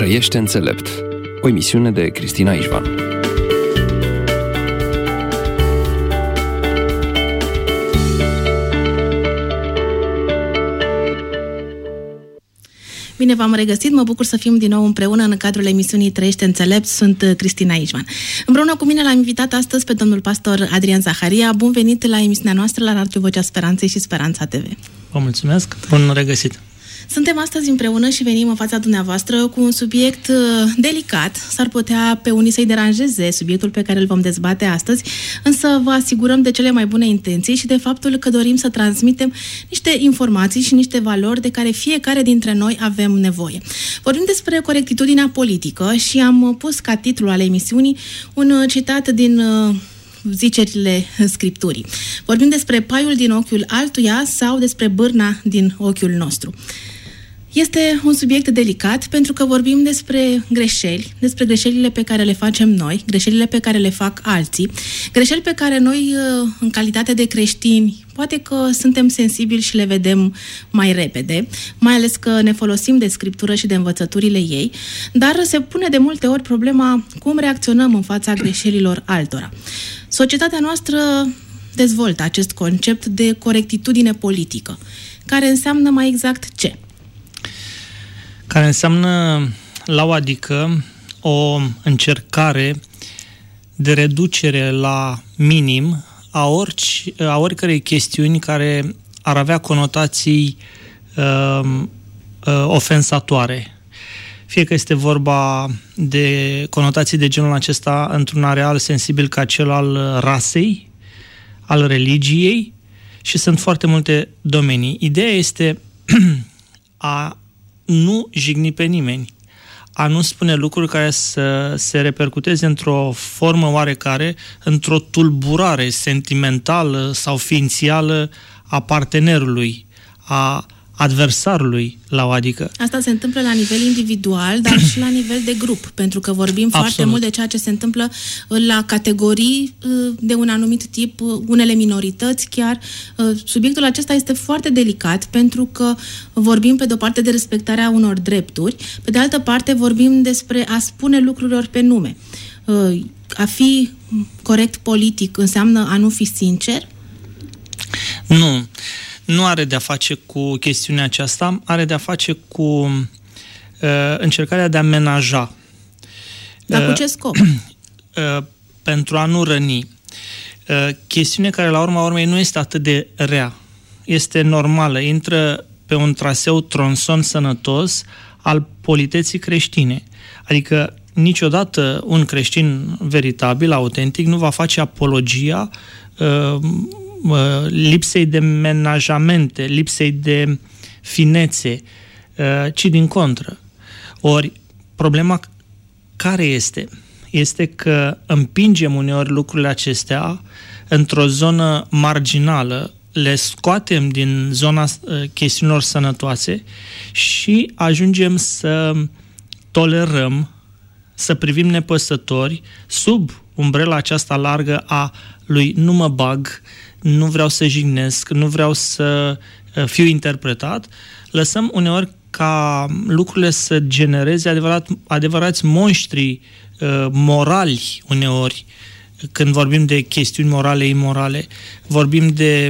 Trăiește înțelept, o emisiune de Cristina Ișvan. Bine v-am regăsit, mă bucur să fim din nou împreună în cadrul emisiunii Trăiește înțelept. Sunt Cristina Ișvan. Împreună cu mine l-am invitat astăzi pe domnul pastor Adrian Zaharia. Bun venit la emisiunea noastră la Radio Vocea Speranței și Speranța TV. Vă mulțumesc, bun regăsit! Suntem astăzi împreună și venim în fața dumneavoastră cu un subiect delicat. S-ar putea pe unii să-i deranjeze subiectul pe care îl vom dezbate astăzi, însă vă asigurăm de cele mai bune intenții și de faptul că dorim să transmitem niște informații și niște valori de care fiecare dintre noi avem nevoie. Vorbim despre corectitudinea politică și am pus ca titlu al emisiunii un citat din zicerile Scripturii. Vorbim despre paiul din ochiul altuia sau despre bârna din ochiul nostru. Este un subiect delicat pentru că vorbim despre greșeli, despre greșelile pe care le facem noi, greșelile pe care le fac alții, greșeli pe care noi, în calitate de creștini, poate că suntem sensibili și le vedem mai repede, mai ales că ne folosim de Scriptură și de învățăturile ei, dar se pune de multe ori problema cum reacționăm în fața greșelilor altora. Societatea noastră dezvoltă acest concept de corectitudine politică, care înseamnă mai exact ce? Care înseamnă, la o adică, o încercare de reducere la minim a oricărei chestiuni care ar avea conotații ofensatoare. Fie că este vorba de conotații de genul acesta într-un areal sensibil ca cel al rasei, al religiei, și sunt foarte multe domenii. Ideea este a nu jigni pe nimeni, a nu spune lucruri care să se repercuteze într-o formă oarecare, într-o tulburare sentimentală sau ființială a partenerului, a adversarului, la o adică. Asta se întâmplă la nivel individual, dar și la nivel de grup, pentru că vorbim foarte mult de ceea ce se întâmplă la categorii de un anumit tip, unele minorități chiar. Subiectul acesta este foarte delicat, pentru că vorbim pe de-o parte de respectarea unor drepturi, pe de altă parte vorbim despre a spune lucrurilor pe nume. A fi corect politic înseamnă a nu fi sincer? Nu are de-a face cu chestiunea aceasta, are de-a face cu încercarea de a menaja. Dar cu ce scop? Pentru a nu răni. Chestiune care, la urma urmei, nu este atât de rea. Este normală, intră pe un traseu tronson sănătos al politeții creștine. Adică niciodată un creștin veritabil, autentic, nu va face apologia lipsei de menajamente, lipsei de finețe, ci din contră. Ori, problema care este? Este că împingem uneori lucrurile acestea într-o zonă marginală, le scoatem din zona chestiunilor sănătoase și ajungem să tolerăm, să privim nepăsători sub umbrela aceasta largă a lui nu mă bag, nu vreau să jignesc, nu vreau să fiu interpretat, lăsăm uneori ca lucrurile să genereze adevărați monștri morali uneori, când vorbim de chestiuni morale, imorale, vorbim de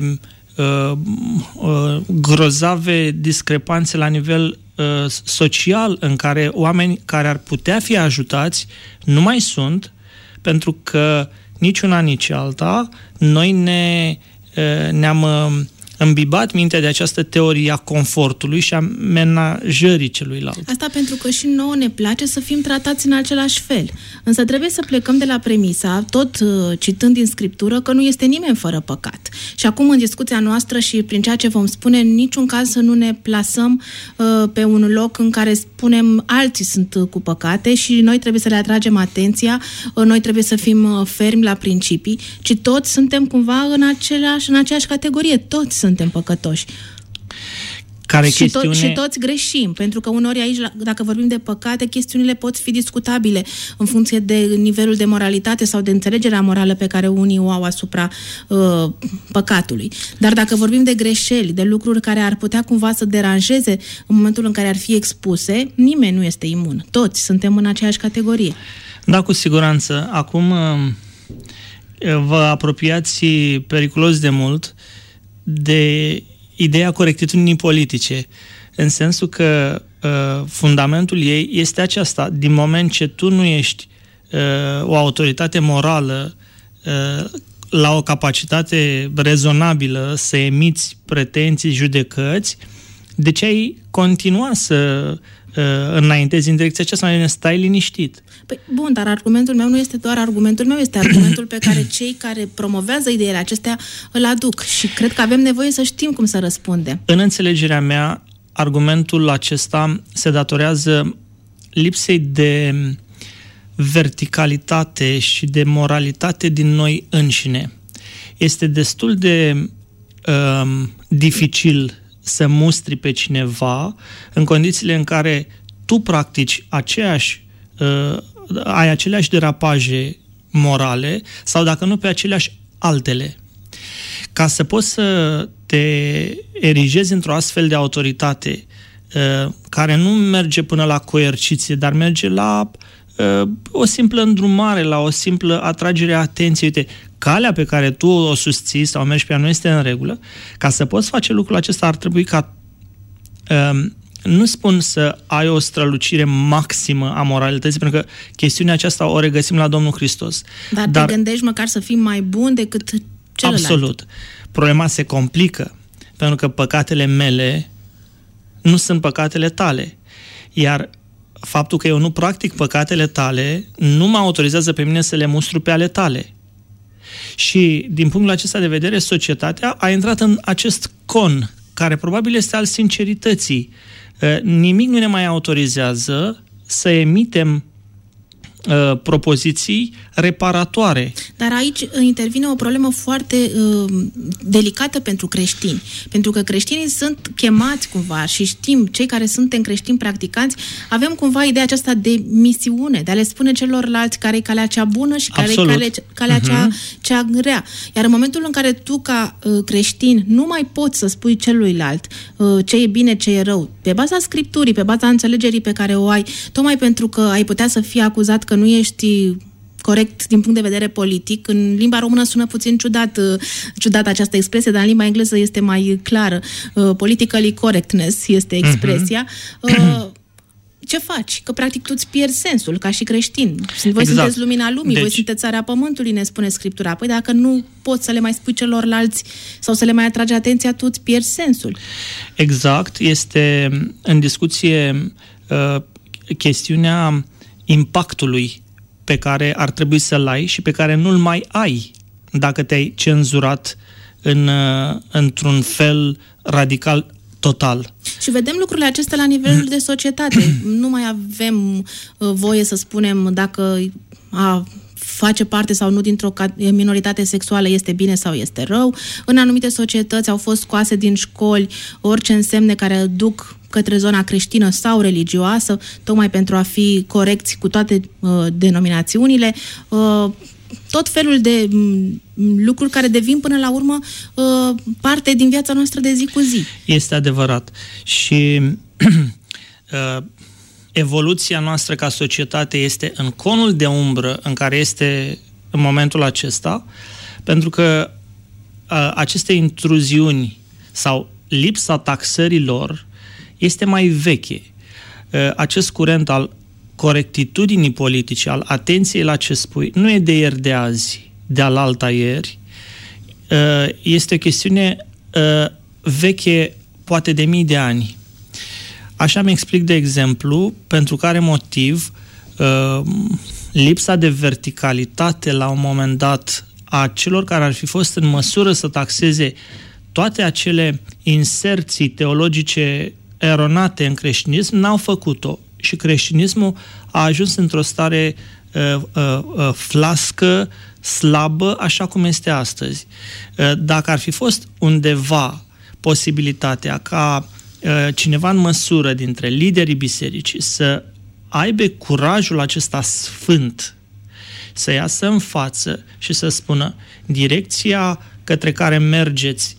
grozave discrepanțe la nivel social, în care oameni care ar putea fi ajutați nu mai sunt, pentru că nici una, nici alta, noi ne-am îmbibat mintea de această teorie a confortului și a menajării celuilalt. Asta pentru că și nouă ne place să fim tratați în același fel. Însă trebuie să plecăm de la premisa, tot citând din Scriptură, că nu este nimeni fără păcat. Și acum, în discuția noastră și prin ceea ce vom spune, în niciun caz să nu ne plasăm pe un loc în care spunem alții sunt cu păcate și noi trebuie să le atragem atenția, noi trebuie să fim fermi la principii, ci toți suntem cumva în aceeași categorie, toți suntem păcătoși. Și toți greșim, pentru că uneori aici, dacă vorbim de păcate, chestiunile pot fi discutabile în funcție de nivelul de moralitate sau de înțelegerea morală pe care unii o au asupra păcatului. Dar dacă vorbim de greșeli, de lucruri care ar putea cumva să deranjeze în momentul în care ar fi expuse, nimeni nu este imun. Toți suntem în aceeași categorie. Da, cu siguranță. Acum vă apropiați periculos de mult de ideea corectitudinii politice, în sensul că fundamentul ei este aceasta. Din moment ce tu nu ești o autoritate morală la o capacitate rezonabilă să emiți pretenții, judecăți, de ce ai continua să înaintezi în direcția aceasta, mai bine stai liniștit? Păi, bun, dar argumentul meu nu este doar argumentul meu, este argumentul pe care cei care promovează ideile acestea îl aduc și cred că avem nevoie să știm cum să răspundem. În înțelegerea mea, argumentul acesta se datorează lipsei de verticalitate și de moralitate din noi înșine. Este destul de dificil să mustri pe cineva în condițiile în care tu practici ai aceleași derapaje morale sau, dacă nu, pe aceleași altele. Ca să poți să te erigezi într-o astfel de autoritate care nu merge până la coerciție, dar merge la o simplă îndrumare, la o simplă atragere a atenției. Uite, calea pe care tu o susții sau mergi pe ea nu este în regulă. Ca să poți face lucrul acesta ar trebui ca nu spun să ai o strălucire maximă a moralității, pentru că chestiunea aceasta o regăsim la Domnul Hristos. Dar te gândești măcar să fii mai bun decât celălalt. Absolut. Problema se complică, pentru că păcatele mele nu sunt păcatele tale. Iar faptul că eu nu practic păcatele tale nu mă autorizează pe mine să le mustru pe ale tale. Și din punctul acesta de vedere, societatea a intrat în acest con, care probabil este al sincerității. Nimic nu ne mai autorizează să emitem propoziții reparatoare. Dar aici intervine o problemă foarte delicată pentru creștini. Pentru că creștinii sunt chemați cumva și știm, cei care suntem creștini practicanți, avem cumva ideea aceasta de misiune, de a le spune celorlalți care e calea cea bună și care e calea cea rea. Iar în momentul în care tu, ca creștin, nu mai poți să spui celuilalt ce e bine, ce e rău, pe baza Scripturii, pe baza înțelegerii pe care o ai, tocmai pentru că ai putea să fii acuzat că nu ești corect din punct de vedere politic. În limba română sună puțin ciudat această expresie, dar în limba engleză este mai clară. Politically correctness este expresia. Ce faci? Că practic tu îți pierzi sensul ca și creștin. Voi sunteți lumina lumii, voi sunteți țara pământului, ne spune Scriptura. Păi dacă nu poți să le mai spui celorlalți sau să le mai atragi atenția, tu îți pierzi sensul. Exact. Este în discuție chestiunea impactului pe care ar trebui să-l ai și pe care nu-l mai ai dacă te-ai cenzurat într-un fel radical, total. Și vedem lucrurile acestea la nivelul de societate. Nu mai avem voie să spunem dacă face parte sau nu dintr-o minoritate sexuală este bine sau este rău. În anumite societăți au fost scoase din școli orice însemne care duc către zona creștină sau religioasă, tocmai pentru a fi corecți cu toate denominațiunile. Tot felul de lucruri care devin până la urmă parte din viața noastră de zi cu zi. Este adevărat. Și evoluția noastră ca societate este în conul de umbră în care este în momentul acesta, pentru că aceste intruziuni sau lipsa taxărilor este mai veche. Acest curent al corectitudinii politice, al atenției la ce spui, nu e de ieri de azi, de alaltă ieri. Este o chestiune veche, poate de mii de ani. Așa mi explic, de exemplu, pentru care motiv lipsa de verticalitate la un moment dat a celor care ar fi fost în măsură să taxeze toate acele inserții teologice eronate în creștinism, n-au făcut-o. Și creștinismul a ajuns într-o stare flască, slabă, așa cum este astăzi. Dacă ar fi fost undeva posibilitatea ca cineva în măsură dintre liderii bisericii să aibă curajul acesta sfânt, să iasă în față și să spună direcția către care mergeți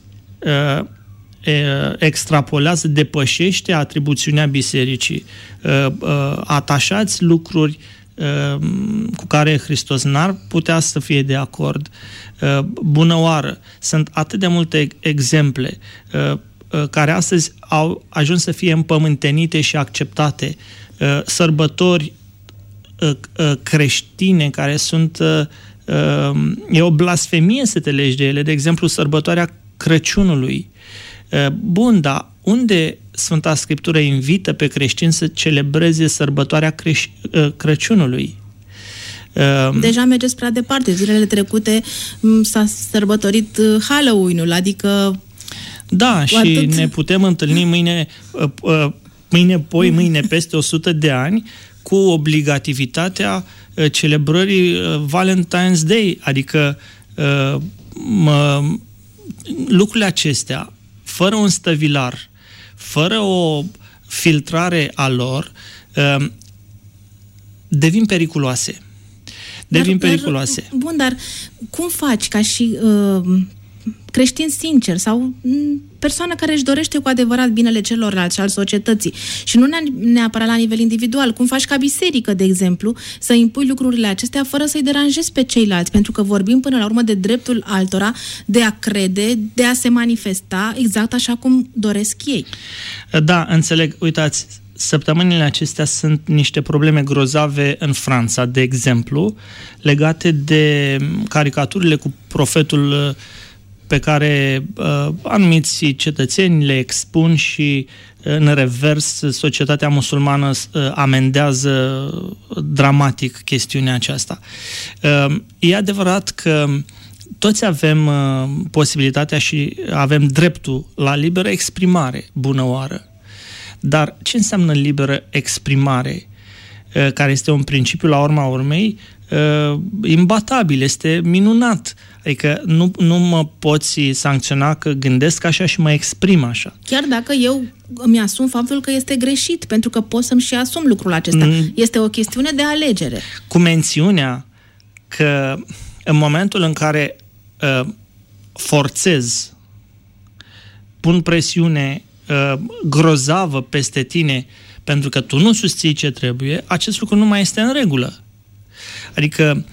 extrapolează, depășește atribuțiunea bisericii, atașați lucruri cu care Hristos n-ar putea să fie de acord. Bună oară! Sunt atât de multe exemple care astăzi au ajuns să fie împământenite și acceptate. Sărbători creștine care sunt... E o blasfemie să te legi de ele. De exemplu, sărbătoarea Crăciunului. Bun, dar unde Sfânta Scriptură invită pe creștini să celebreze sărbătoarea Crăciunului? Deja mergeți prea departe. Zilele trecute s-a sărbătorit Halloween-ul, adică... Da, și atât... ne putem întâlni mâine, peste 100 de ani, cu obligativitatea celebrării Valentine's Day. Adică lucrurile acestea, fără un stăvilar, fără o filtrare a lor, devin periculoase. Bun, dar cum faci ca și creștin sincer sau persoană care își dorește cu adevărat binele celorlalți și al societății și nu neapărat la nivel individual, cum faci ca biserică, de exemplu, să impui lucrurile acestea fără să-i deranjezi pe ceilalți, pentru că vorbim până la urmă de dreptul altora de a crede, de a se manifesta exact așa cum doresc ei. Da, înțeleg. Uitați, săptămânile acestea sunt niște probleme grozave în Franța, de exemplu, legate de caricaturile cu profetul pe care anumiți cetățeni le expun și în revers societatea musulmană amendează dramatic chestiunea aceasta. E adevărat că toți avem posibilitatea și avem dreptul la liberă exprimare, bună oară. Dar ce înseamnă liberă exprimare, care este un principiu la urma urmei imbatabil, este minunat. Adică nu mă poți sancționa că gândesc așa și mă exprim așa. Chiar dacă eu îmi asum faptul că este greșit, pentru că pot să-mi și asum lucrul acesta. Este o chestiune de alegere. Cu mențiunea că în momentul în care forțez, pun presiune grozavă peste tine pentru că tu nu susții ce trebuie, acest lucru nu mai este în regulă. Adică...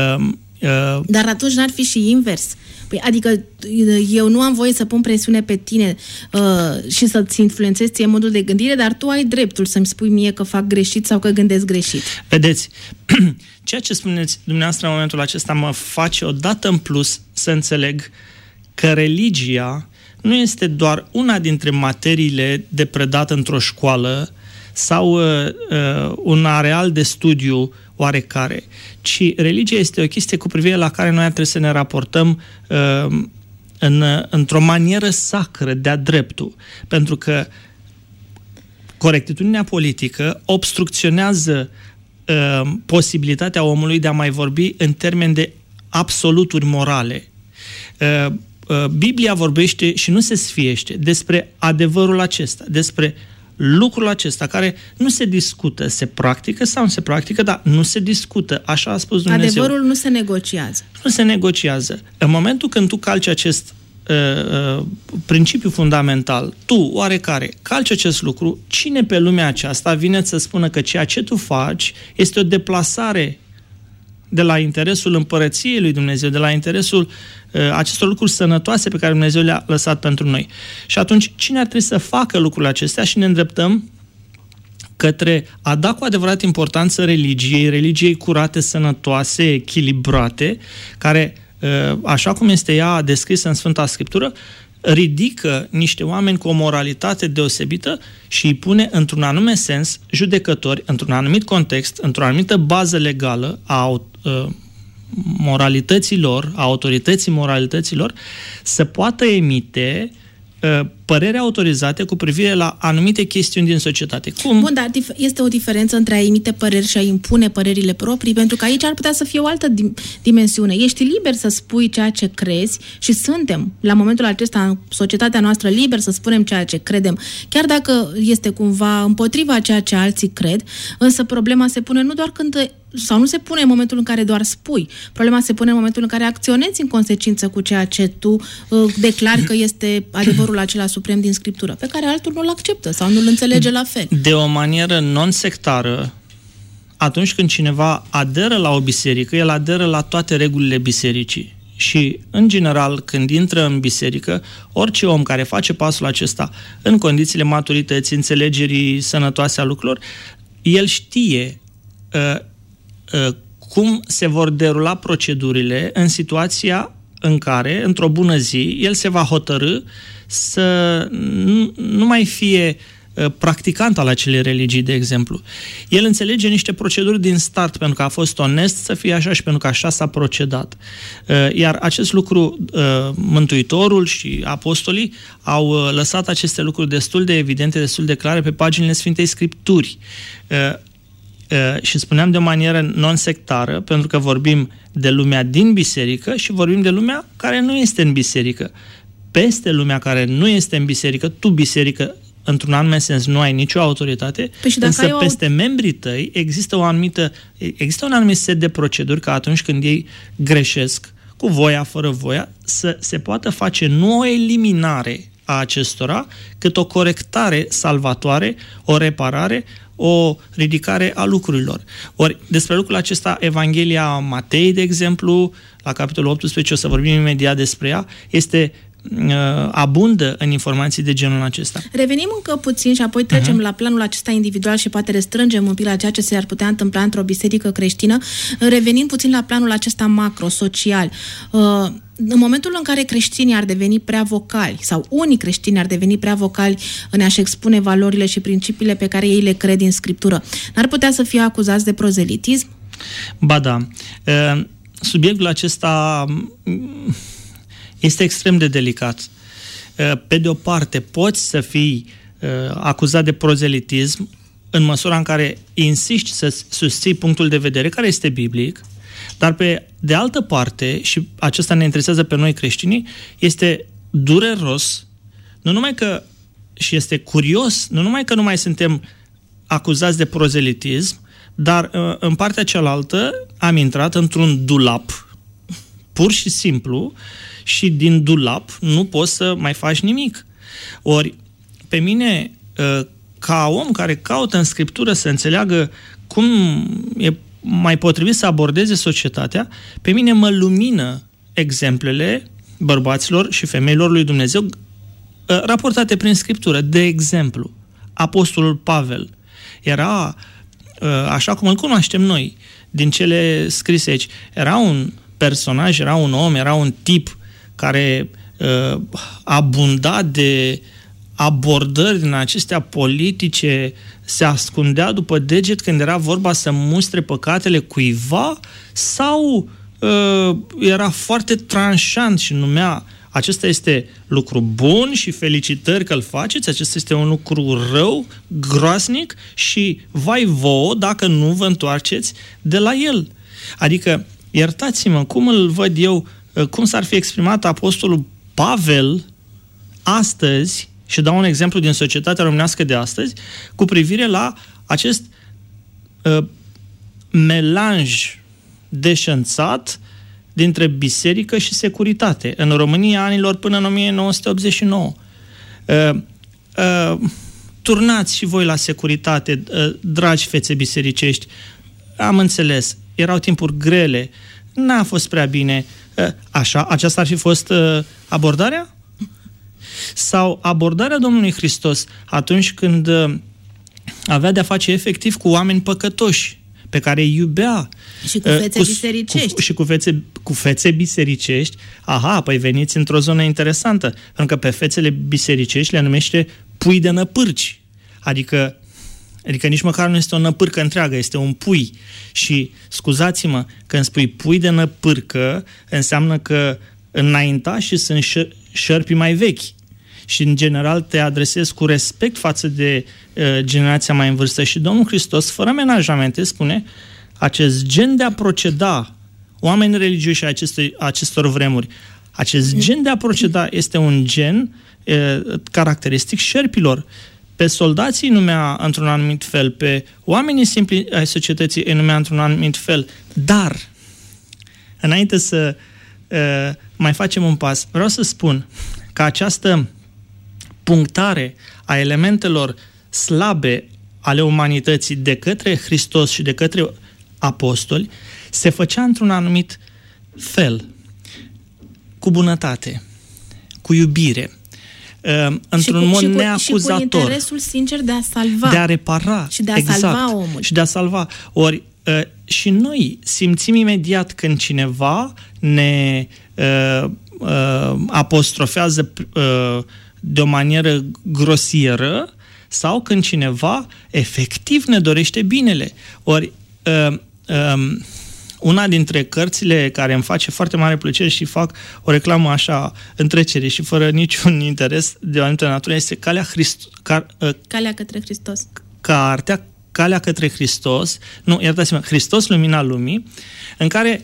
Dar atunci n-ar fi și invers. Păi, adică eu nu am voie să pun presiune pe tine și să-ți influențezi ție modul de gândire, dar tu ai dreptul să-mi spui mie că fac greșit sau că gândesc greșit. Vedeți, ceea ce spuneți dumneavoastră în momentul acesta mă face odată în plus să înțeleg că religia nu este doar una dintre materiile de predat într-o școală sau un areal de studiu oarecare, ci religia este o chestie cu privire la care noi trebuie să ne raportăm într-o manieră sacră, de-a dreptul. Pentru că corectitudinea politică obstrucționează posibilitatea omului de a mai vorbi în termeni de absoluturi morale. Biblia vorbește și nu se sfiește despre adevărul acesta, despre lucrul acesta care nu se discută, se practică sau nu se practică, dar nu se discută, așa a spus Dumnezeu. Adevărul nu se negociază. Nu se negociază. În momentul când tu calci acest principiu fundamental, tu, oarecare, calci acest lucru, cine pe lumea aceasta vine să spună că ceea ce tu faci este o deplasare de la interesul împărăției lui Dumnezeu, de la interesul acestor lucruri sănătoase pe care Dumnezeu le-a lăsat pentru noi. Și atunci, cine ar trebui să facă lucrurile acestea? Și ne îndreptăm către a da cu adevărat importanță religiei curate, sănătoase, echilibrate, care, așa cum este ea descrisă în Sfânta Scriptură, ridică niște oameni cu o moralitate deosebită și îi pune într-un anume sens judecători, într-un anumit context, într-o anumită bază legală a moralităților, a autorității moralităților, să poată emite păreri autorizate cu privire la anumite chestiuni din societate. Cum? Bun, dar este o diferență între a emite păreri și a impune părerile proprii, pentru că aici ar putea să fie o altă dimensiune. Ești liber să spui ceea ce crezi și suntem, la momentul acesta, în societatea noastră, liber să spunem ceea ce credem, chiar dacă este cumva împotriva ceea ce alții cred, însă problema se pune nu doar când sau nu se pune în momentul în care doar spui. Problema se pune în momentul în care acționezi în consecință cu ceea ce tu declari că este adevărul acela suprem din Scriptură, pe care altul nu-l acceptă sau nu-l înțelege la fel. De o manieră non-sectară, atunci când cineva aderă la o biserică, el aderă la toate regulile bisericii. Și, în general, când intră în biserică, orice om care face pasul acesta în condițiile maturității, înțelegerii sănătoase a lucrurilor, el știe cum se vor derula procedurile în situația în care, într-o bună zi, el se va hotărî să nu mai fie practicant al acelei religii, de exemplu. El înțelege niște proceduri din start, pentru că a fost onest să fie așa și pentru că așa s-a procedat. Iar acest lucru, Mântuitorul și apostolii au lăsat aceste lucruri destul de evidente, destul de clare pe paginile Sfintei Scripturi. Și spuneam de o manieră non-sectară, pentru că vorbim de lumea din biserică și vorbim de lumea care nu este în biserică. Peste lumea care nu este în biserică, tu, biserică, într-un anume sens, nu ai nicio autoritate, însă peste membrii tăi există un anumit set de proceduri ca atunci când ei greșesc, cu voia, fără voia, să se poată face nu o eliminare a acestora, cât o corectare salvatoare, o reparare, o ridicare a lucrurilor. Ori, despre lucrul acesta, Evanghelia Matei, de exemplu, la capitolul 18, o să vorbim imediat despre ea, abundă în informații de genul acesta. Revenim încă puțin și apoi trecem la planul acesta individual și poate restrângem un pic la ceea ce se ar putea întâmpla într-o biserică creștină. Revenim puțin la planul acesta macro-social. În momentul în care creștinii ar deveni prea vocali sau unii creștini ar deveni prea vocali în a-și expune valorile și principiile pe care ei le cred din Scriptură, n-ar putea să fie acuzați de prozelitism? Ba da. Subiectul acesta este extrem de delicat. Pe de o parte, poți să fii acuzat de prozelitism în măsura în care insiști să susții punctul de vedere care este biblic, dar pe de altă parte, și acesta ne interesează pe noi creștinii, este dureros, nu numai că, și este curios, nu numai că nu mai suntem acuzați de prozelitism, dar în partea cealaltă am intrat într-un dulap, pur și simplu, și din dulap nu poți să mai faci nimic. Ori, pe mine, ca om care caută în Scriptură să înțeleagă cum e mai potrivit să abordeze societatea, pe mine mă lumină exemplele bărbaților și femeilor lui Dumnezeu raportate prin Scriptură. De exemplu, Apostolul Pavel era, așa cum îl cunoaștem noi, din cele scrise aici, era un personaj, era un om, era un tip care abunda de abordări din acestea politice, se ascundea după deget când era vorba să mustre păcatele cuiva, sau era foarte tranșant și numea acesta este lucru bun și felicitări că îl faceți, acesta este un lucru rău, groasnic și vai vouă dacă nu vă întoarceți de la el. Adică, iertați-mă, cum îl văd eu, cum s-ar fi exprimat Apostolul Pavel astăzi, și dau un exemplu din societatea românească de astăzi, cu privire la acest melanj deșanțat dintre biserică și securitate în România anilor până în 1989. Turnați și voi la securitate, dragi fețe bisericești. Am înțeles, erau timpuri grele, n-a fost prea bine. Așa, aceasta ar fi fost abordarea? Sau abordarea Domnului Hristos atunci când avea de-a face efectiv cu oameni păcătoși, pe care îi iubea. Și cu fețe bisericești. Și cu fețe bisericești. Aha, păi veniți într-o zonă interesantă, pentru că pe fețele bisericești le numește pui de năpârci. Adică nici măcar nu este o năpârcă întreagă, este un pui. Și, scuzați-mă, când spui pui de năpârcă, înseamnă că înaintașii sunt șărpii mai vechi. și în general te adresezi cu respect față de generația mai în vârstă. Și Domnul Hristos, fără amenajamente, spune: acest gen de a proceda, oameni religioși acestor vremuri, acest gen de a proceda este un gen caracteristic șerpilor. Pe soldații îi numea într-un anumit fel, pe oamenii simpli ai societății îi numea într-un anumit fel. Dar, înainte să mai facem un pas, vreau să spun că această punctare a elementelor slabe ale umanității de către Hristos și de către apostoli se făcea într-un anumit fel, cu bunătate, cu iubire, într-un mod neacuzator. Și cu interesul sincer de a salva. De a repara. Și de a salva omul. Și de a salva. Ori și noi simțim imediat când cineva ne apostrofează de o manieră grosieră sau când cineva efectiv ne dorește binele. Ori una dintre cărțile care îmi face foarte mare plăcere și fac o reclamă așa în trecere și fără niciun interes de o anumită natură este Calea către Hristos. Cartea Calea către Hristos, nu, iertați-mă, Hristos, Lumina Lumii, în care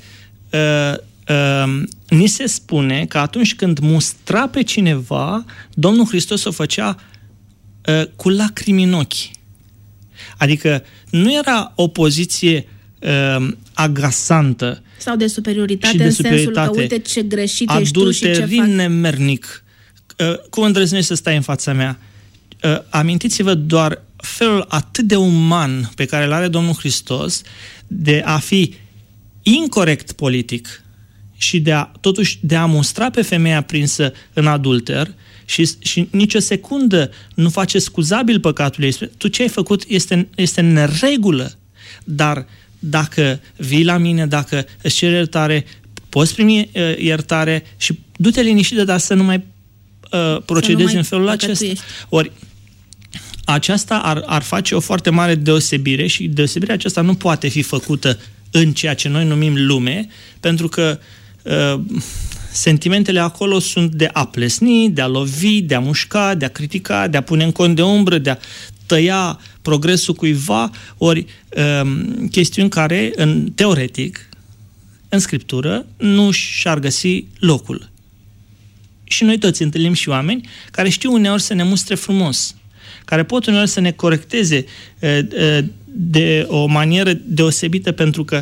ni se spune că atunci când mustra pe cineva, Domnul Hristos o făcea cu lacrimi în ochi. Adică nu era o poziție agasantă sau de superioritate, în sensul că uite ce greșit ești tu și ce fac. Adulterin nemernic. Cum îndrăznești să stai în fața mea? Amintiți-vă doar felul atât de uman pe care îl are Domnul Hristos de a fi incorect politic și totuși de a mustra pe femeia prinsă în adulter și nicio secundă nu face scuzabil păcatul ei. Tu ce ai făcut este în neregulă, dar dacă vii la mine, dacă îți ceri iertare, poți primi iertare și du-te liniștit, dar să nu mai procedezi în felul acesta. Ori aceasta ar face o foarte mare deosebire și deosebirea aceasta nu poate fi făcută în ceea ce noi numim lume, pentru că sentimentele acolo sunt de a plesni, de a lovi, de a mușca, de a critica, de a pune în cont de umbră, de a tăia progresul cuiva, ori chestiuni care, teoretic, în Scriptură, nu și-ar găsi locul. Și noi toți întâlnim și oameni care știu uneori să ne mustre frumos, care pot uneori să ne corecteze de o manieră deosebită, pentru că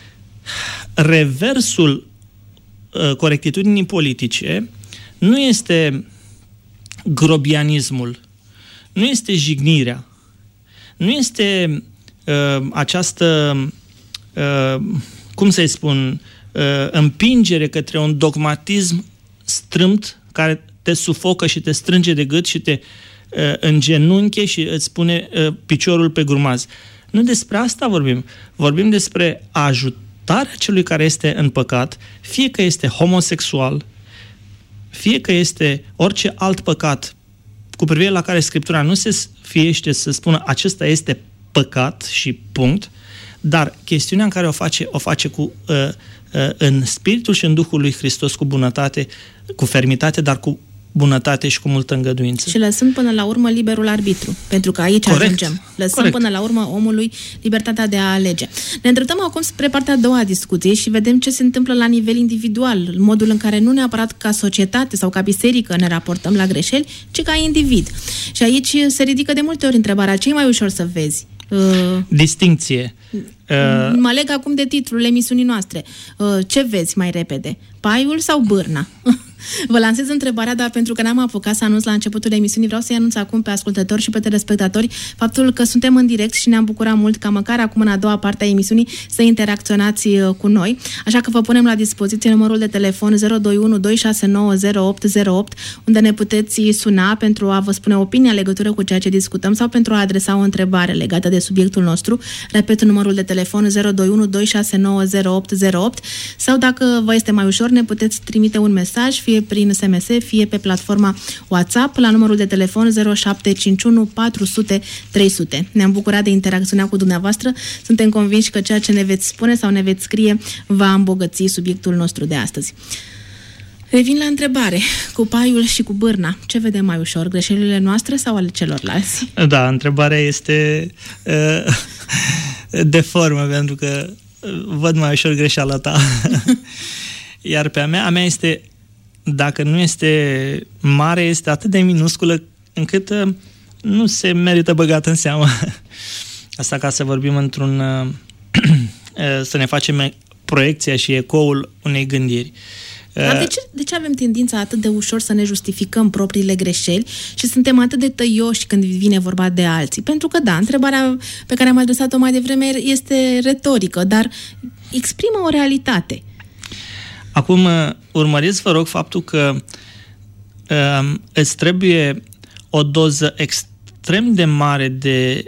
reversul corectitudinii politice nu este grobianismul, nu este jignirea, nu este această, cum să-i spun, împingere către un dogmatism strâmt care te sufocă și te strânge de gât și te îngenunche și îți pune piciorul pe grumaz. Nu despre asta vorbim. Vorbim despre ajutarea celui care este în păcat, fie că este homosexual, fie că este orice alt păcat cu privire la care Scriptura nu se fiește să spună acesta este păcat și punct, dar chestiunea în care o face cu în spiritul și în Duhul lui Hristos, cu bunătate, cu fermitate, dar cu bunătate și cu multă îngăduință. Și lăsând până la urmă liberul arbitru, pentru că aici ajungem. Lăsăm până la urmă omului libertatea de a alege. Ne îndreptăm acum spre partea a doua a discuției și vedem ce se întâmplă la nivel individual, modul în care nu neapărat ca societate sau ca biserică ne raportăm la greșeli, ci ca individ. Și aici se ridică de multe ori întrebarea: ce e mai ușor să vezi? Distincție. Mă leg acum de titlul emisiunii noastre. Ce vezi mai repede? Paiul sau bârna? Vă lansez întrebarea, dar pentru că n-am apucat să anunț la începutul emisiunii, vreau să-i anunț acum pe ascultători și pe telespectatori faptul că suntem în direct și ne-am bucurat mult ca măcar acum în a doua parte a emisiunii să interacționați cu noi. Așa că vă punem la dispoziție numărul de telefon 021 269 0808, unde ne puteți suna pentru a vă spune opinia în legătură cu ceea ce discutăm sau pentru a adresa o întrebare legată de subiectul nostru. Repet numărul de telefon 021 269 0808, sau dacă vă este mai ușor, ne puteți trimite un mesaj, fie prin SMS, fie pe platforma WhatsApp, la numărul de telefon 0751 400 300. Ne-am bucurat de interacțiunea cu dumneavoastră. Suntem convinși că ceea ce ne veți spune sau ne veți scrie va îmbogăți subiectul nostru de astăzi. Revin la întrebare. Cu paiul și cu bârna, ce vedem mai ușor? Greșelile noastre sau ale celorlalți? Da, întrebarea este de formă, pentru că văd mai ușor greșeala ta. Iar pe a mea este, dacă nu este mare, este atât de minusculă încât nu se merită băgat în seamă. Asta ca să vorbim într-un... să ne facem proiecția și ecoul unei gândiri. Dar de ce avem tendința atât de ușor să ne justificăm propriile greșeli și suntem atât de tăioși când vine vorba de alții? Pentru că, da, întrebarea pe care am adresat-o mai devreme este retorică, dar exprimă o realitate. Acum, urmăriți, vă rog, faptul că îți trebuie o doză extrem de mare de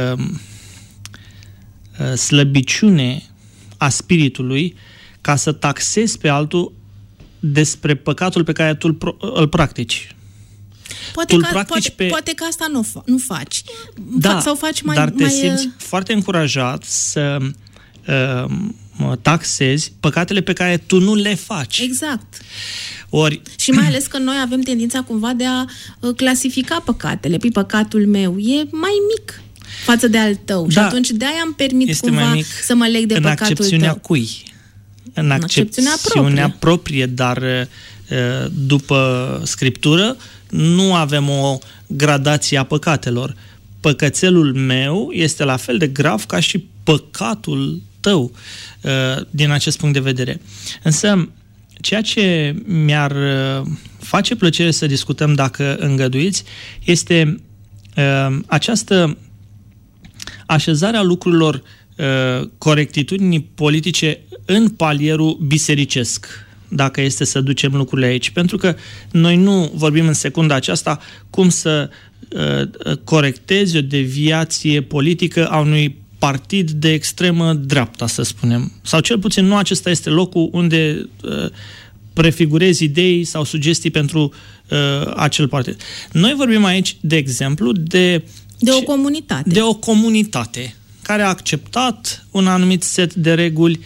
slăbiciune a spiritului ca să taxezi pe altul despre păcatul pe care tu îl practici. Poate că asta nu faci. Da, sau faci mai, dar te simți foarte încurajat să taxezi păcatele pe care tu nu le faci. Exact. Și mai ales că noi avem tendința cumva de a clasifica păcatele. Păi păcatul meu e mai mic față de al tău. Da, și atunci de-aia îmi permit cumva să mă leg de păcatul tău. În accepțiunea cui? În accepțiunea proprie, dar după Scriptură nu avem o gradație a păcatelor. Păcățelul meu este la fel de grav ca și păcatul tău, din acest punct de vedere. Însă, ceea ce mi-ar face plăcere să discutăm, dacă îngăduiți, este această așezare a lucrurilor, corectitudinii politice în palierul bisericesc, dacă este să ducem lucrurile aici. Pentru că noi nu vorbim în secunda aceasta cum să corectezi o deviație politică a unui partid de extremă dreapta, să spunem. Sau cel puțin nu acesta este locul unde prefigurezi idei sau sugestii pentru acel partid. Noi vorbim aici, de exemplu, de o comunitate. De o comunitate care a acceptat un anumit set de reguli,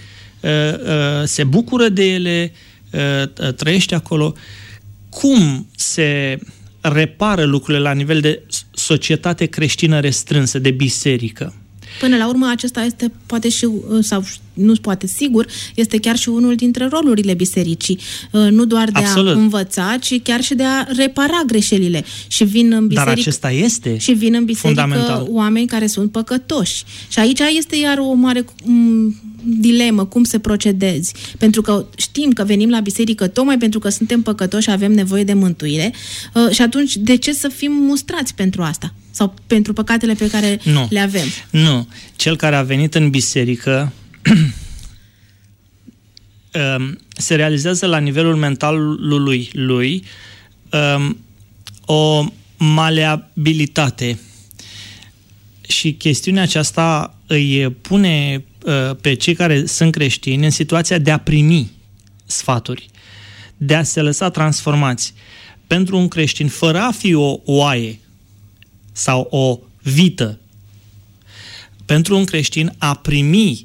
se bucură de ele, trăiește acolo. Cum se repară lucrurile la nivel de societate creștină restrânsă, de biserică? Până la urmă, acesta este poate și, sau nu poate sigur, este chiar și unul dintre rolurile bisericii. Nu doar de a învăța, ci chiar și de a repara greșelile. Și vin în biserică, dar acesta este și vin în biserică oameni care sunt păcătoși. Și aici este iar o mare dilemă, cum să procedezi. Pentru că știm că venim la biserică tocmai pentru că suntem păcătoși și avem nevoie de mântuire. Și atunci, de ce să fim mustrați pentru asta? Sau pentru păcatele pe care le avem? Nu. Cel care a venit în biserică se realizează la nivelul mentalului lui o maleabilitate. Și chestiunea aceasta îi pune pe cei care sunt creștini în situația de a primi sfaturi, de a se lăsa transformați. Pentru un creștin, fără a fi o oaie sau o vită, pentru un creștin a primi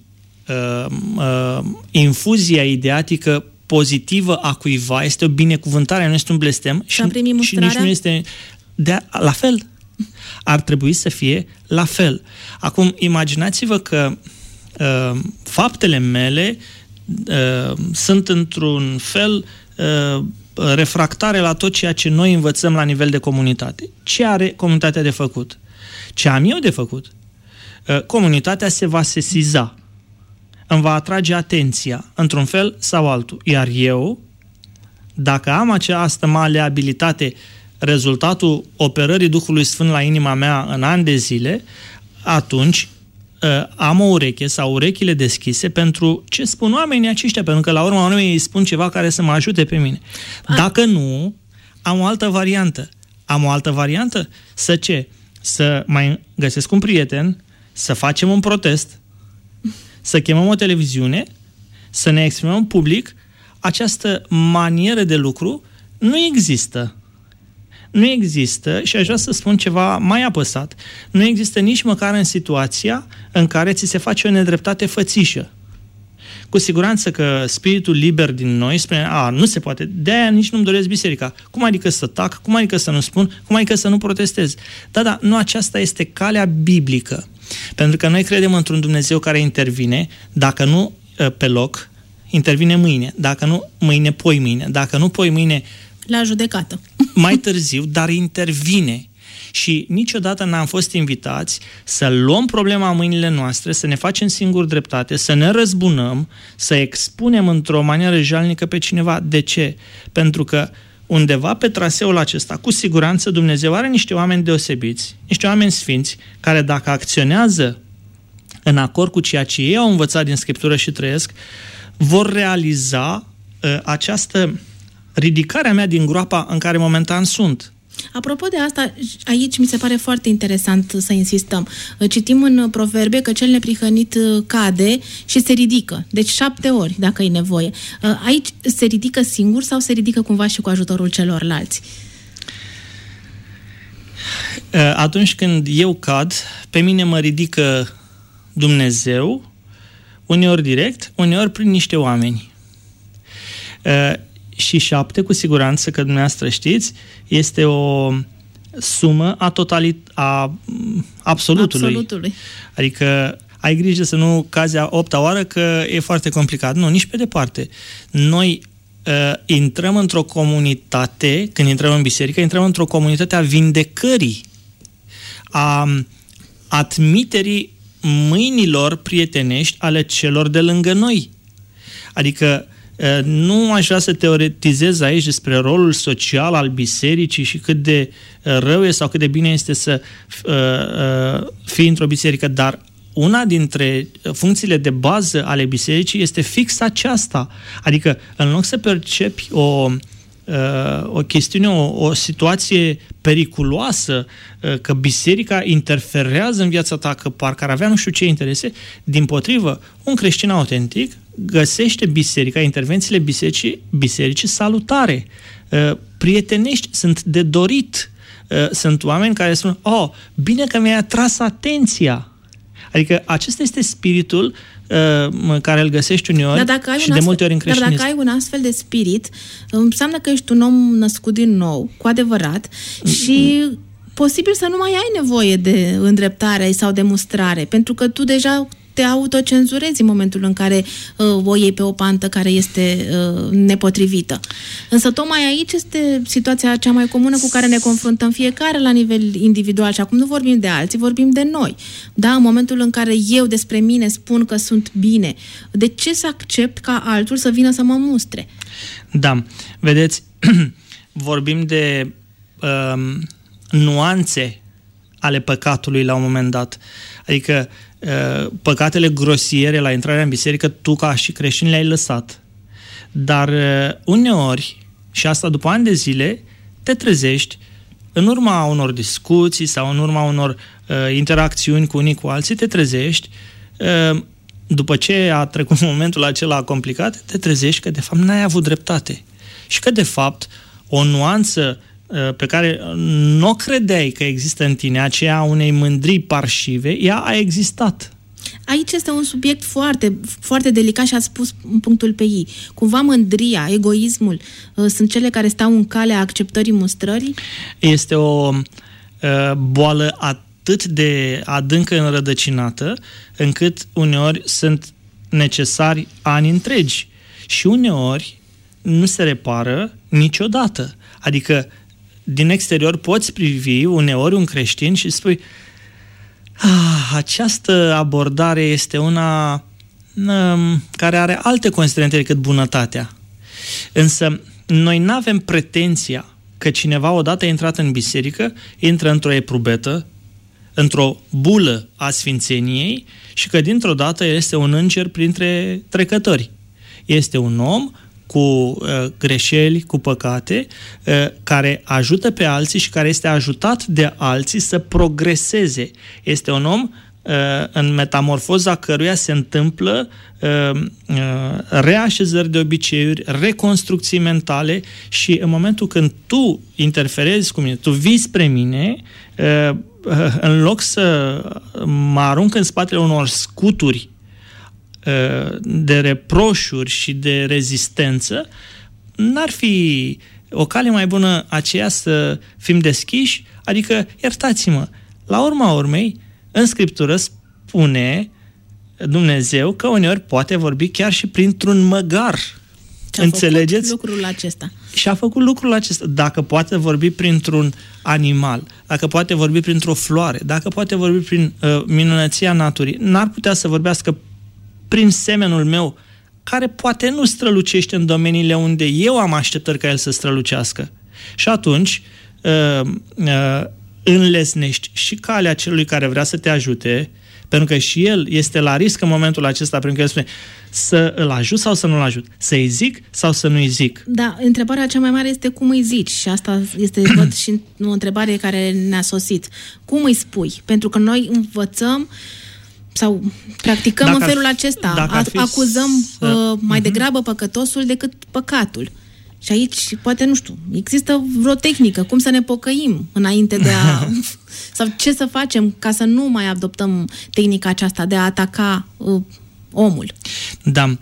infuzia ideatică pozitivă a cuiva este o binecuvântare, nu este un blestem și nici nu este la fel. Ar trebui să fie la fel. Acum, imaginați-vă că faptele mele sunt într-un fel refractare la tot ceea ce noi învățăm la nivel de comunitate. Ce are comunitatea de făcut? Ce am eu de făcut? Comunitatea se va sesiza, îmi va atrage atenția într-un fel sau altul. Iar eu, dacă am această maleabilitate, rezultatul operării Duhului Sfânt la inima mea în ani de zile, atunci am o ureche sau urechile deschise pentru ce spun oamenii aceștia, pentru că la urma urmei îi spun ceva care să mă ajute pe mine. Dacă nu, am o altă variantă. Să ce? Să mai găsesc un prieten, să facem un protest, să chemăm o televiziune, să ne exprimăm public. Această manieră de lucru nu există. Nu există, și aș vrea să spun ceva mai apăsat, nu există nici măcar în situația în care ți se face o nedreptate fățișă. Cu siguranță că spiritul liber din noi spune, nu se poate, de-aia nici nu-mi doresc biserica. Cum adică să tac? Cum adică să nu spun? Cum adică să nu protestez? Da, nu aceasta este calea biblică. Pentru că noi credem într-un Dumnezeu care intervine, dacă nu pe loc, intervine mâine, dacă nu mâine, poimâine, dacă nu poimâine, la judecată. Mai târziu, dar intervine. Și niciodată n-am fost invitați să luăm problema în mâinile noastre, să ne facem singuri dreptate, să ne răzbunăm, să expunem într-o manieră jalnică pe cineva. De ce? Pentru că undeva pe traseul acesta, cu siguranță Dumnezeu are niște oameni deosebiți, niște oameni sfinți, care dacă acționează în acord cu ceea ce ei au învățat din Scriptură și trăiesc, vor realiza această ridicare a mea din groapa în care momentan sunt. Apropo de asta, aici mi se pare foarte interesant să insistăm. Citim în Proverbe că cel neprihănit cade și se ridică. Deci 7 ori, dacă e nevoie. Aici se ridică singur sau se ridică cumva și cu ajutorul celorlalți? Atunci când eu cad, pe mine mă ridică Dumnezeu, uneori direct, uneori prin niște oameni. Și 7, cu siguranță că dumneavoastră știți, este o sumă a absolutului. Adică ai grijă să nu cazi a 8-a oară, că e foarte complicat. Nu, nici pe departe. Noi intrăm într-o comunitate, când intrăm în biserică, intrăm într-o comunitate a vindecării, a admiterii mâinilor prietenești ale celor de lângă noi. Adică nu aș vrea să teoretizez aici despre rolul social al bisericii și cât de rău e sau cât de bine este să fii într-o biserică, dar una dintre funcțiile de bază ale bisericii este fix aceasta. Adică, în loc să percepi o chestiune, o situație periculoasă, că biserica interferează în viața ta, că parcă ar avea nu știu ce interese, dimpotrivă, un creștin autentic găsește biserica, intervențiile bisericii salutare, prietenești, sunt de dorit. Sunt oameni care spun, bine că mi-ai atras atenția. Adică acesta este spiritul care îl găsești uneori și de multe ori în creștinism. Dar dacă ai un astfel de spirit, înseamnă că ești un om născut din nou, cu adevărat, și posibil să nu mai ai nevoie de îndreptare sau de mustrare, pentru că tu deja te autocenzurezi în momentul în care o iei pe o pantă care este nepotrivită. Însă tocmai aici este situația cea mai comună cu care ne confruntăm fiecare la nivel individual și acum nu vorbim de alții, vorbim de noi. Da, în momentul în care eu despre mine spun că sunt bine, de ce să accept ca altul să vină să mă mustre? Da, vedeți, vorbim de nuanțe ale păcatului la un moment dat. Adică păcatele grosiere la intrarea în biserică, tu ca și creștin le-ai lăsat. Dar uneori, și asta după ani de zile, te trezești în urma unor discuții sau în urma unor interacțiuni cu unii cu alții, te trezești, după ce a trecut momentul acela complicat, te trezești că de fapt n-ai avut dreptate. Și că de fapt o nuanță pe care nu credeai că există în tine, aceea unei mândrii parșive, ea a existat. Aici este un subiect foarte, foarte delicat și ați spus punctul pe ei. Cumva mândria, egoismul sunt cele care stau în calea acceptării mustrării? Este o boală atât de adâncă înrădăcinată, încât uneori sunt necesari ani întregi și uneori nu se repară niciodată. Adică din exterior poți privi uneori un creștin și spui această abordare este una care are alte considerente decât bunătatea. Însă noi nu avem pretenția că cineva odată intrat în biserică intră într-o eprubetă, într-o bulă a sfințeniei și că dintr-o dată este un înger printre trecători. Este un om cu greșeli, cu păcate, care ajută pe alții și care este ajutat de alții să progreseze. Este un om în metamorfoza căruia se întâmplă reașezări de obiceiuri, reconstrucții mentale și în momentul când tu interferezi cu mine, tu vii spre mine, în loc să mă arunc în spatele unor scuturi de reproșuri și de rezistență, n-ar fi o cale mai bună aceea să fim deschiși? Adică, iertați-mă, la urma urmei, în Scriptură spune Dumnezeu că uneori poate vorbi chiar și printr-un măgar. Înțelegeți? Lucrul acesta. Și a făcut lucrul acesta. Dacă poate vorbi printr-un animal, dacă poate vorbi printr-o floare, dacă poate vorbi prin minunăția naturii, n-ar putea să vorbească prin semenul meu, care poate nu strălucește în domeniile unde eu am așteptări ca el să strălucească. Și atunci înlesnești și calea celui care vrea să te ajute, pentru că și el este la risc în momentul acesta, pentru că el spune să îl ajut sau să nu-l ajut, să-i zic sau să nu-i zic. Da, întrebarea cea mai mare este cum îi zici, și asta este văd și o întrebare care ne-a sosit. Cum îi spui? Pentru că noi învățăm sau practicăm în felul acesta, acuzăm mai degrabă păcătosul decât păcatul. Și aici, poate, nu știu, există vreo tehnică, cum să ne pocăim înainte de a... sau ce să facem ca să nu mai adoptăm tehnica aceasta de a ataca omul. Da.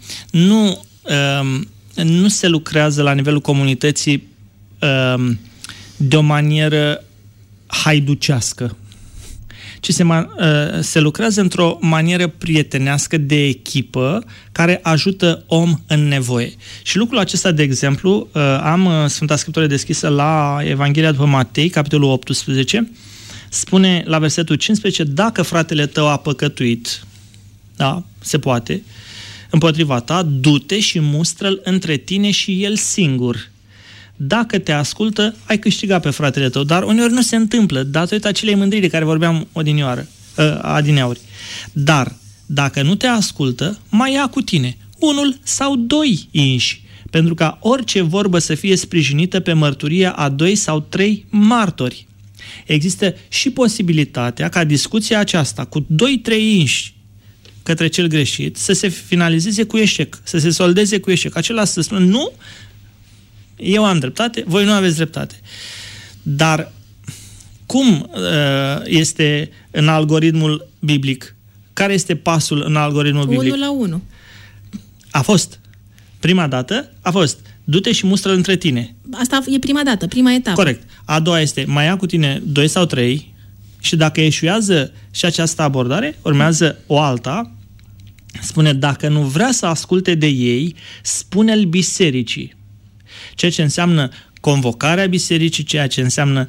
Nu se lucrează la nivelul comunității de o manieră haiducească, ci se lucrează într-o manieră prietenească de echipă care ajută om în nevoie. Și lucrul acesta, de exemplu, am Sfânta Scriptură deschisă la Evanghelia după Matei, capitolul 18, spune la versetul 15, dacă fratele tău a păcătuit, da, se poate, împotriva ta, du-te și mustră-l între tine și el singur. Dacă te ascultă, ai câștigat pe fratele tău, dar uneori nu se întâmplă, datorită acelei mândriri de care vorbeam adineauri. Dar, dacă nu te ascultă, mai ia cu tine 1 sau 2 inși, pentru ca orice vorbă să fie sprijinită pe mărturia a 2 sau 3 martori. Există și posibilitatea ca discuția aceasta cu 2-3 inși către cel greșit să se finalizeze cu eșec, să se soldeze cu eșec. Acela să spună, nu, eu am dreptate, voi nu aveți dreptate. Dar cum este în algoritmul biblic? Care este pasul în algoritmul biblic? 1-1. A fost. Prima dată a fost, du-te și mustră-l între tine. Asta e prima dată, prima etapă. Corect. A doua este, mai ia cu tine 2 sau 3 și dacă eșuează și această abordare, urmează o alta. Spune, dacă nu vrea să asculte de ei, spune-l bisericii. Ceea ce înseamnă convocarea bisericii, ceea ce înseamnă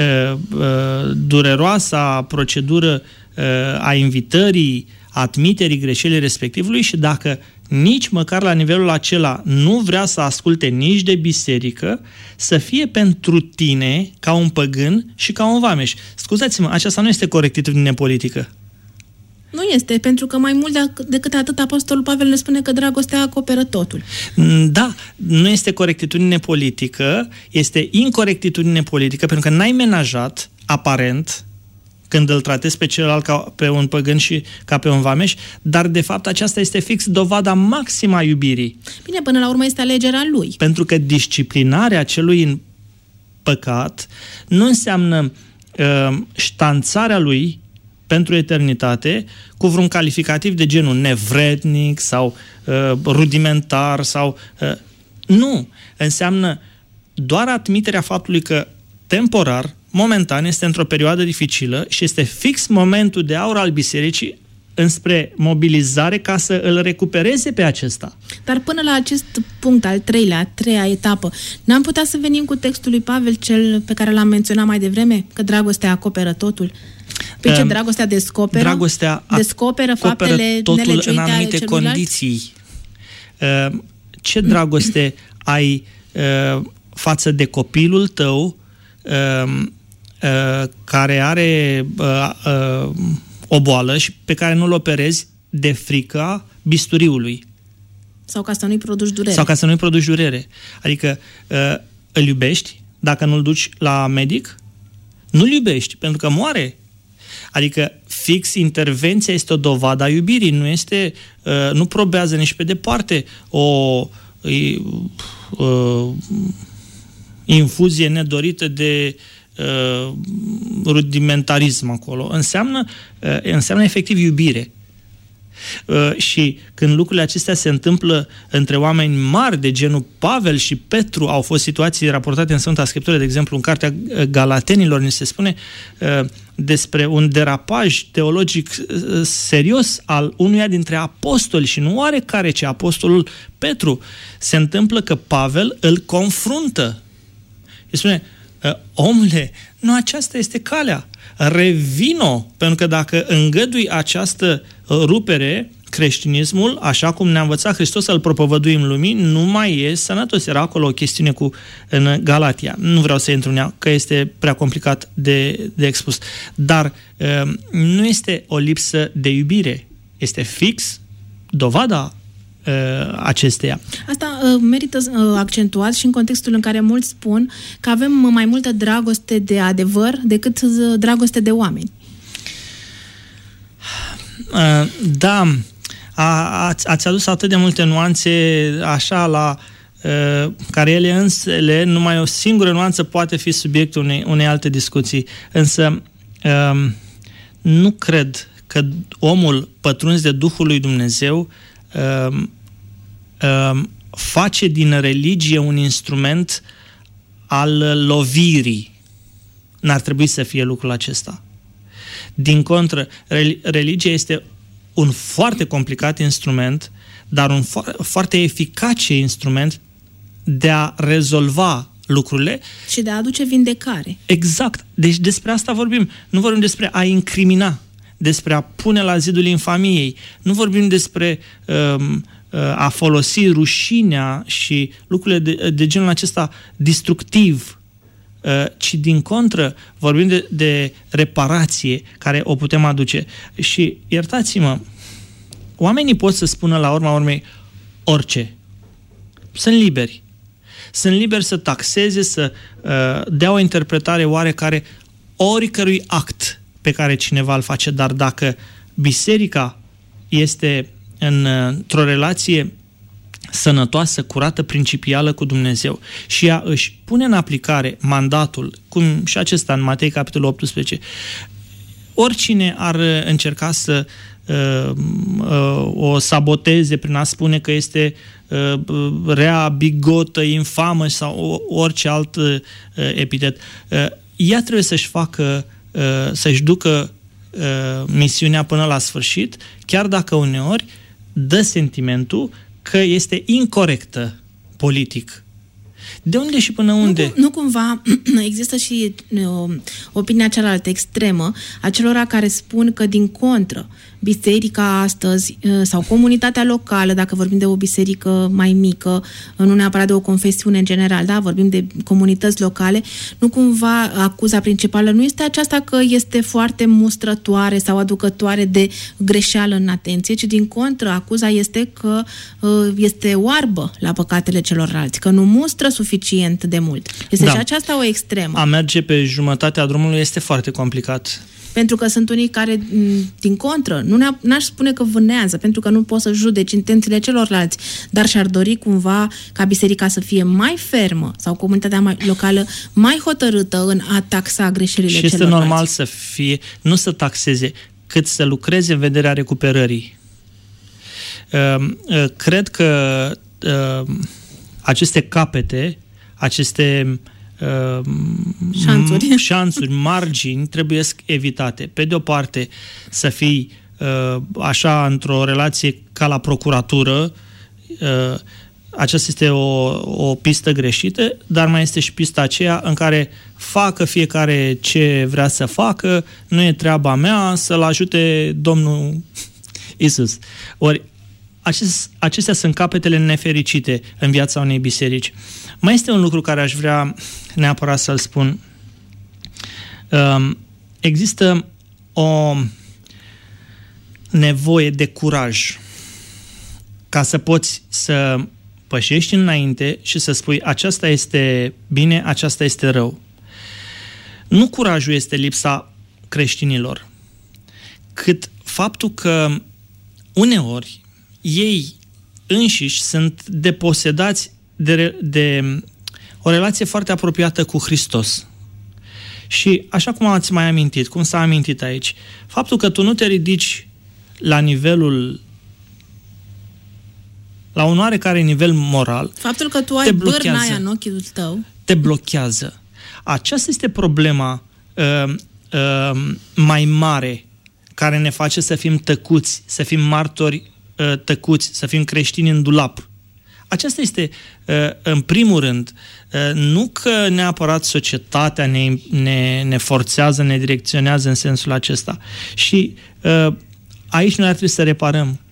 dureroasa procedură a invitării, admiterii greșelii respectivului și dacă nici măcar la nivelul acela nu vrea să asculte nici de biserică, să fie pentru tine ca un păgân și ca un vameș. Scuzați-mă, aceasta nu este corectitudine politică. Nu este, pentru că mai mult decât atât Apostolul Pavel ne spune că dragostea acoperă totul. Da, nu este corectitudine politică, este incorectitudine politică, pentru că n-ai menajat, aparent, când îl tratezi pe celălalt ca pe un păgân și ca pe un vameș, dar de fapt aceasta este fix dovada maximă a iubirii. Bine, până la urmă este alegerea lui. Pentru că disciplinarea celui în păcat nu înseamnă ștanțarea lui pentru eternitate cu vreun calificativ de genul nevrednic sau rudimentar sau... Nu! Înseamnă doar admiterea faptului că temporar, momentan, este într-o perioadă dificilă și este fix momentul de aur al bisericii înspre mobilizare ca să îl recupereze pe acesta. Dar până la acest punct, al treilea, a treia etapă, n-am putea să venim cu textul lui Pavel, cel pe care l-am menționat mai devreme, că dragostea acoperă totul? Pe ce dragostea descoperă? Dragostea descoperă faptele totul în anumite condiții. Ce dragoste ai față de copilul tău care are o boală și pe care nu-l operezi de frica bisturiului? Sau ca să nu-i produci durere. Sau ca să nu-i produci durere. Adică îl iubești dacă nu-l duci la medic? Nu-l iubești, pentru că moare. Adică fix intervenția este o dovadă a iubirii, nu este, nu probează nici pe departe o infuzie nedorită de rudimentarism acolo. Înseamnă efectiv iubire. Și când lucrurile acestea se întâmplă între oameni mari de genul Pavel și Petru, au fost situații raportate în Sfânta Scriptură, de exemplu în Cartea Galatenilor ni se spune despre un derapaj teologic serios al unuia dintre apostoli și nu oarecare, ci apostolul Petru. Se întâmplă că Pavel îl confruntă. Îi spune: omule, nu aceasta este calea, revino, pentru că dacă îngădui această rupere, creștinismul, așa cum ne-a învățat Hristos să-l propovăduim lumii, nu mai e sănătos. Era acolo o chestiune în Galatia. Nu vreau să intru în ea, că este prea complicat de expus. Dar nu este o lipsă de iubire. Este fix dovada acesteia. Asta merită accentuat și în contextul în care mulți spun că avem mai multă dragoste de adevăr decât dragoste de oameni. Da, ați adus atât de multe nuanțe așa la care ele însele, numai o singură nuanță poate fi subiectul unei alte discuții. Însă nu cred că omul pătruns de Duhul lui Dumnezeu face din religie un instrument al lovirii. N-ar trebui să fie lucrul acesta. Din contră, religia este un foarte complicat instrument, dar un foarte eficace instrument de a rezolva lucrurile. Și de a aduce vindecare. Exact. Deci despre asta vorbim. Nu vorbim despre a incrimina, despre a pune la zidul infamiei. Nu vorbim despre a folosi rușinea și lucrurile de genul acesta destructiv, ci din contră vorbim de reparație care o putem aduce. Și iertați-mă, oamenii pot să spună la urma urmei orice. Sunt liberi. Sunt liberi să taxeze, să dea o interpretare oarecare oricărui act pe care cineva îl face, dar dacă biserica este într-o relație sănătoasă, curată, principială cu Dumnezeu și ea își pune în aplicare mandatul, cum și acesta în Matei capitolul 18, oricine ar încerca să o saboteze prin a spune că este rea, bigotă, infamă sau orice alt epitet, ea trebuie să-și ducă misiunea până la sfârșit, chiar dacă uneori dă sentimentul că este incorectă politic. De unde și până unde? Nu cumva există și opinia cealaltă extremă a celora care spun că din contră biserica astăzi sau comunitatea locală, dacă vorbim de o biserică mai mică, nu neapărat de o confesiune în general, da, vorbim de comunități locale, nu cumva acuza principală nu este aceasta că este foarte mustrătoare sau aducătoare de greșeală în atenție, ci din contră acuza este că este oarbă la păcatele celorlalți, că nu mustră suficient de mult. Este și aceasta o extremă. A merge pe jumătatea drumului este foarte complicat. Pentru că sunt unii care, din contră, n-aș spune că vânează, pentru că nu poți să judeci intențiile celorlalți, dar și-ar dori cumva ca biserica să fie mai fermă sau comunitatea locală mai hotărâtă în a taxa greșelile celorlalți. Și este normal să fie, nu să taxeze, cât să lucreze în vederea recuperării. Cred că aceste capete, aceste șanțuri, margini trebuie evitate. Pe de o parte să fii așa într-o relație ca la procuratură, aceasta este o pistă greșită, dar mai este și pista aceea în care facă fiecare ce vrea să facă, nu e treaba mea, să-l ajute Domnul Iisus. Ori acestea sunt capetele nefericite în viața unei biserici. Mai este un lucru care aș vrea neapărat să-l spun. Există o nevoie de curaj ca să poți să pășești înainte și să spui aceasta este bine, aceasta este rău. Nu curajul este lipsa creștinilor, cât faptul că uneori ei înșiși sunt deposedați de o relație foarte apropiată cu Hristos. Și așa cum ați mai amintit, cum s-a amintit aici, faptul că tu nu te ridici la nivelul la un oarecare nivel moral, faptul că tu ai bârna aia în ochiul tău te blochează. Aceasta este problema mai mare care ne face să fim tăcuți, să fim martori tăcuți, să fim creștini în dulap. Aceasta este, în primul rând, nu că neapărat societatea ne forțează, ne direcționează în sensul acesta. Și aici noi ar trebui să reparăm.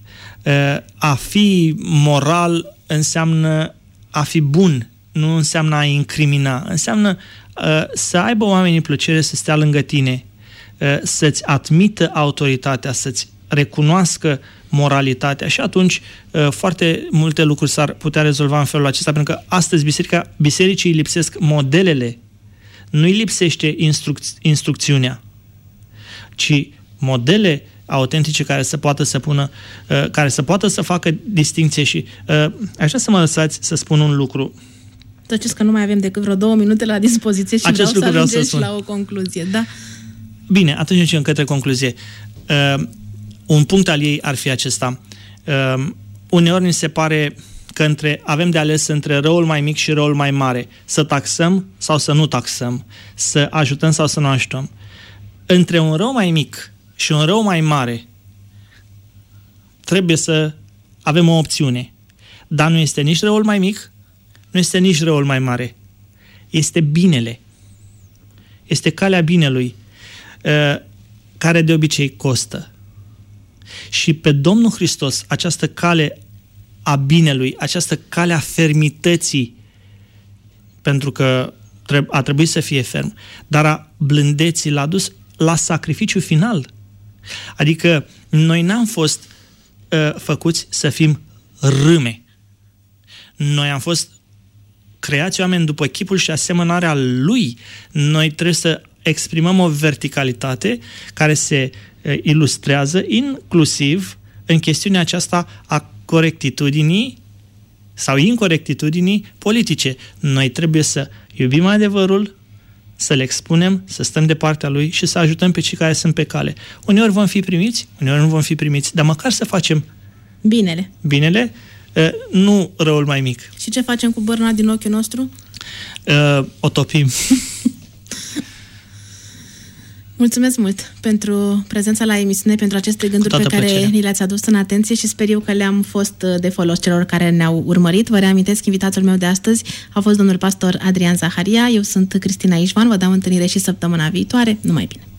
A fi moral înseamnă a fi bun, nu înseamnă a incrimina. Înseamnă să aibă oamenii plăcere să stea lângă tine, să-ți admită autoritatea, să-ți recunoască moralitatea și atunci foarte multe lucruri s-ar putea rezolva în felul acesta, pentru că astăzi bisericii îi lipsesc modelele, nu îi lipsește instrucțiunea, ci modele autentice care să poată să pună, care să poată să facă distinție. Și așa să mă lăsați să spun un lucru. Tăceți că nu mai avem decât vreo 2 minute la dispoziție și acest vreau să ajungeți spun la o concluzie. Da? Bine, atunci mergem către concluzie. Un punct al ei ar fi acesta. Uneori ni se pare că avem de ales între răul mai mic și răul mai mare. Să taxăm sau să nu taxăm. Să ajutăm sau să nu ajutăm. Între un rău mai mic și un rău mai mare trebuie să avem o opțiune. Dar nu este nici răul mai mic, nu este nici răul mai mare. Este binele. Este calea binelui, care de obicei costă. Și pe Domnul Hristos, această cale a binelui, această cale a fermității, pentru că a trebuit să fie ferm, dar a blândeții l-a dus la sacrificiu final. Adică noi n-am fost făcuți să fim râme. Noi am fost creați oameni după chipul și asemănarea Lui. Noi trebuie să exprimăm o verticalitate care se ilustrează inclusiv în chestiunea aceasta a corectitudinii sau incorectitudinii politice. Noi trebuie să iubim adevărul, să le expunem, să stăm de partea lui și să ajutăm pe cei care sunt pe cale. Uneori vom fi primiți, uneori nu vom fi primiți, dar măcar să facem binele, nu răul mai mic. Și ce facem cu bârna din ochiul nostru? O topim. Mulțumesc mult pentru prezența la emisiune, pentru aceste gânduri pe care ni le-ați adus în atenție și sper eu că le-am fost de folos celor care ne-au urmărit. Vă reamintesc, invitatul meu de astăzi a fost domnul pastor Adrian Zaharia. Eu sunt Cristina Ișvan, vă dau întâlnire și săptămâna viitoare. Numai bine!